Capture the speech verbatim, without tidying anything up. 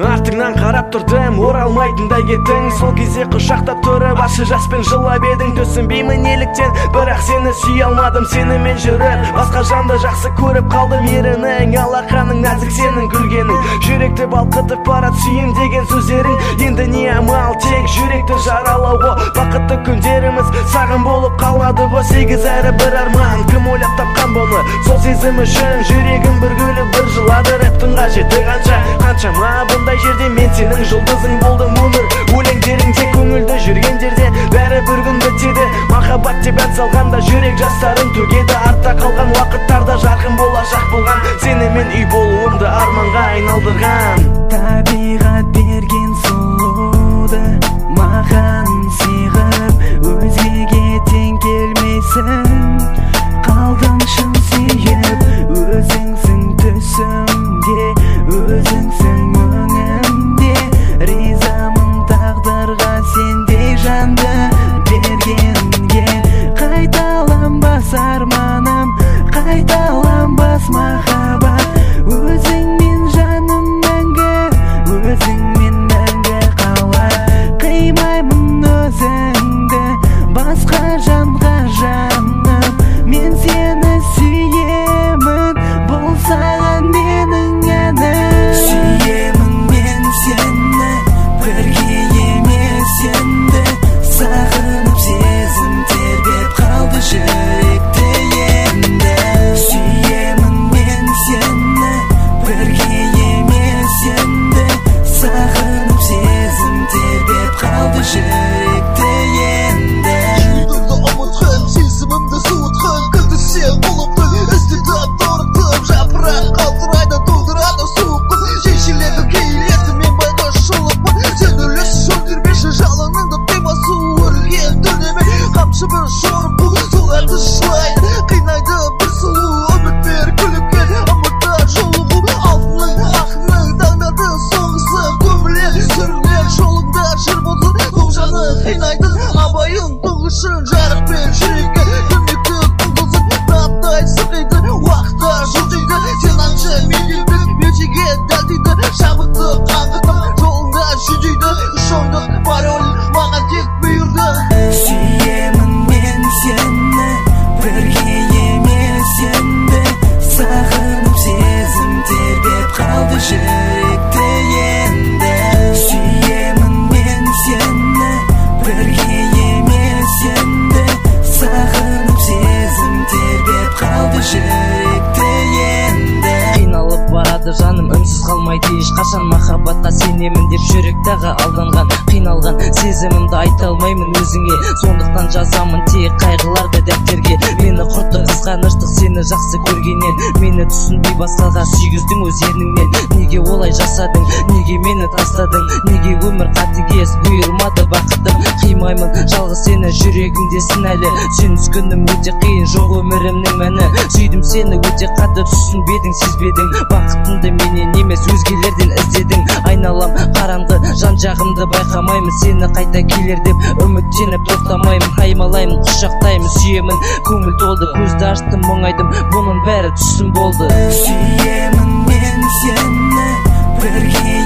Артыңнан қарап тұрдым, оралмайтындай кеттің. Сол кезде құшақтап тұрып ащы жаспен жылап едің. Түсінбеймін неліктен, бірақ сені сүйе алмадым. Сенімен жүріп, басқа жанды жақсы көріп қалдым. Ерінің, алақаның нәзік сенің күлгенің. Жүректі балқытып барат сүйем деген сөздерің. Енді не амал, тек жүректі жаралауға. Бақытты күндеріміз сағын болып қалады ғой. Сегіз әрі бір арман, кім ойлап тапқан бұны? Сол сезім үшін жүрегім бір күліп бір жылады. Рэптің қажеті қанша, қаншама бұндай жерде мен сенің жұлдызың болдым. Өмір өлеңдеріңде көңілді жүргендерде бәрі бір күн бітеді. Махаббат деп ән салғанда жүрек жастарын төгеді. Артта қалған уақыттарда жарқын болашақ болған. Сенімен үй болуымды арманға айналдырған. Табиғат берген сұлуды маған сыйғып, өзгеге тең келмейсің. Қалдың шын сүйіп, өзіңсің түсімде, өзіңсің өңімде. Ризамын тағдырға сендей жанды бергенге. Қайталанбас арманым, қайталанбас махаббат. Өзіңмен жаным мәңгі, өзіңмен мәңгі қалар. Қимаймын өзіңді басқа жанға жаным. Мен сені сүйемін, бұл саған менің әнім. Сүйемін мен сені, бірге емес енді. Сағынып сезім тербеп қалды жүректі енді. Сүйемін мен сені, бірге емес енді. Сағынып сезім тербеп қалды жүректі енді. Жүрдіңді ұмытқын, сезімімді суытқын. Күнді сен болыптың, іздедіп торықтым. Жапырақ қалтырайды, толдырады суық күн. Шешіледі кейлеті, мен байғаш шолықпын. Сен үлес сөндірмеші жалыныңды қимасу. Өрілген дүниеме қамшы бір шорып бұл. Соларды шылайды, қинайды бір сұлу. Үміт бер күліпкен, ұмытта жолығу. Алтының, ақының таңдады соғысы. Көмілер, сүрілер жолыңда жыр болсын. Бұл жаны қинайды, абайын тұңғышын. Жарықпен жүрекке дүниекті құлдылсын. Таптай сықиды, уақытта жылжиды. Сен аңшы, мен елбіз, мелшеге дәлдейді. Шабықты қаңғытым, жолыңда жүдейді. Үшоңдық пароль маған тек бұйырды. Сүйемін мен сені, бірге емес енді. Сағынып сезім тербеп қалды жүректі енді. Сүйемін мен сені, бірге емес енді. Сағынып сезім тербеп қалды жүректі енді. Қиналып барады жаным, үнсіз қалмайды ешқашан. Махаббатқа сенемін деп жүректағы алданған. Қиналған сезімімді айта алмаймын өзіңе, сондықтан жазамын тек қайғыларды дәптерге. Мені құртты қызғаныштық сені жақсы көргеннен. Мені түсінбей басқаға сүйгіздің өз ерніңнен. Неге олай жасадың, неге мені тастадың? Неге өмір қатыгез бұйырмады бақытым? Қимаймын жалғыз сені, жүрегімдесін әлі. Сен түскенім өте қиын, жоқ өмірімнің мәні. Сүйдім сені өте қатты, түсінбедің, сезбедің. Бақытымды менен емес өзгелерден іздедің. Айналам қараңғы, жан жағымды байқамаймын. Сені қайта келер деп үміттеніп тоқтамаймын. Аймалаймын, құшақтаймын, сүйемін. Көңіл толды, көзді аштым, мұңайдым. Бұның бәрі түсім болды. Сүйемін мен сені, бірге